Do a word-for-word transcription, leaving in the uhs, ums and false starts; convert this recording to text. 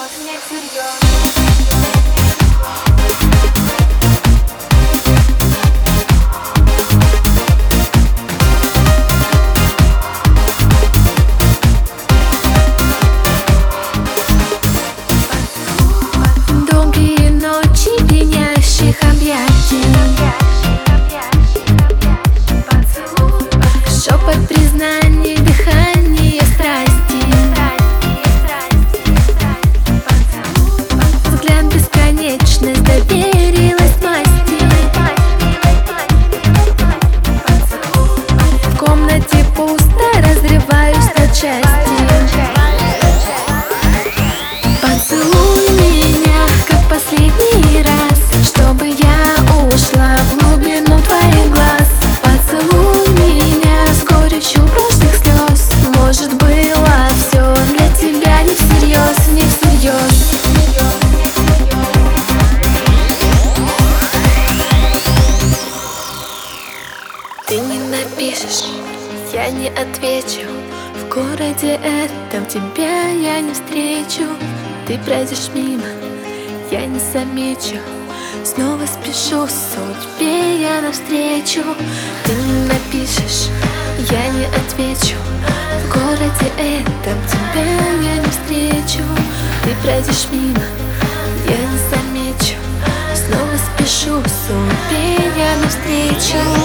всерьез, не всерьез. Долгие ночи пьянящих объятий, шепот признаний, дыхание страсти, взгляд бесконечность, доверилась масти. В комнате пусто, разрываюсь на части. Поцелуй меня, как последний раз, чтобы я ушла в глубину твоих глаз. Поцелуй меня с горечью прошлых слез. Может, было все для тебя не всерьез, не всерьез. Ты не напишешь, я не отвечу. В городе этом тебя я не встречу. Ты пройдешь мимо, я не замечу. Снова спешу судьбе я навстречу. Ты не напишешь, я не отвечу. В городе этом тебя я не встречу. Ты пройдешь мимо, я не замечу. Снова спешу судьбе я навстречу.